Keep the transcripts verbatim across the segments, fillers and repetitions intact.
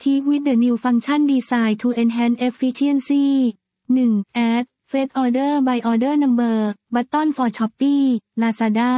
Keep with the new function designed to enhance efficiency. หนึ่ง Add Fetch Order by Order Number button for Shopee, Lazada.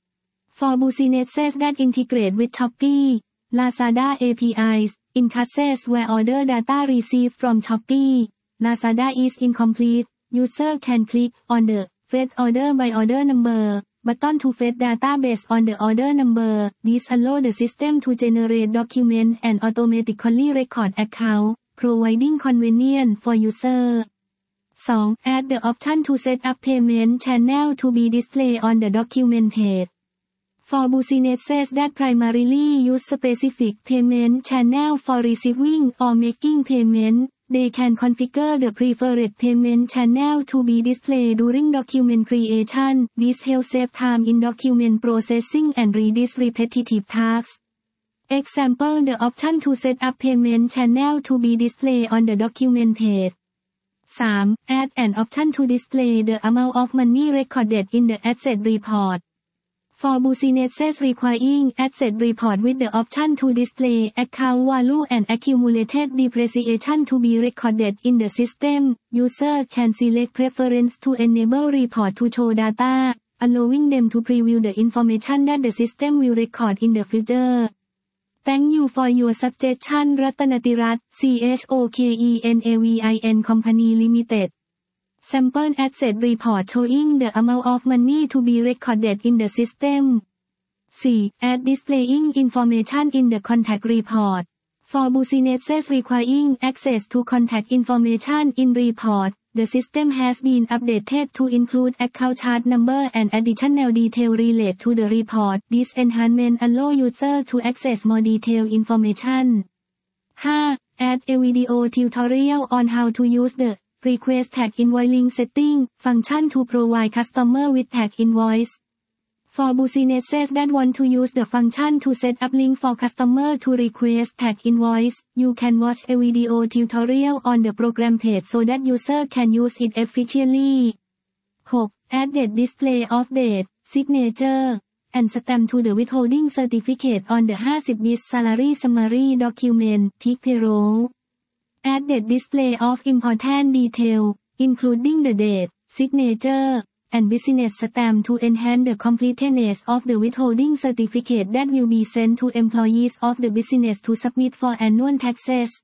For businesses that integrate with Shopee, Lazada A P Is, in cases where order data received from Shopee, Lazada is incomplete, user can click on the Fetch Order by Order Number button to fetch data based on the order number. This allows the system to generate documents and automatically record accounts, providing convenience for users. สอง Add the option to set up payment channel to be displayed on the document page. For businesses that primarily use specific payment channel for receiving or making payment, they can configure the preferred payment channel to be displayed during document creation. This helps save time in document processing and reduce repetitive tasks. Example: the option to set up payment channel to be displayed on the document page. สาม Add an option to display the amount of money recorded in the asset report. For businesses requiring asset report with the option to display account value and accumulated depreciation to be recorded in the system, user can select preference to enable report to show data, allowing them to preview the information that the system will record in the future. Thank you for your suggestion. รัตนติรัตน์ C H O K E N A V I N Company Limited. Sample asset report showing the amount of money to be recorded in the system. สี่ Add displaying information in the contact report. For businesses requiring access to contact information in report, the system has been updated to include account chart number and additional detail related to the report. This enhancement allows users to access more detailed information. ห้า Add a video tutorial on how to use the Request Tag Invoicing Setting function to provide customer with tag invoice. For businesses that want to use the function to set up link for customer to request tag invoice, you can watch a video tutorial on the program page so that user can use it efficiently. หก Add the display of date, signature, and stamp to the withholding certificate on the fifty bit salary summary document, Peak Payroll. Add the display of important detail, including the date, signature, and business stamp to enhance the completeness of the withholding certificate that will be sent to employees of the business to submit for annual taxes.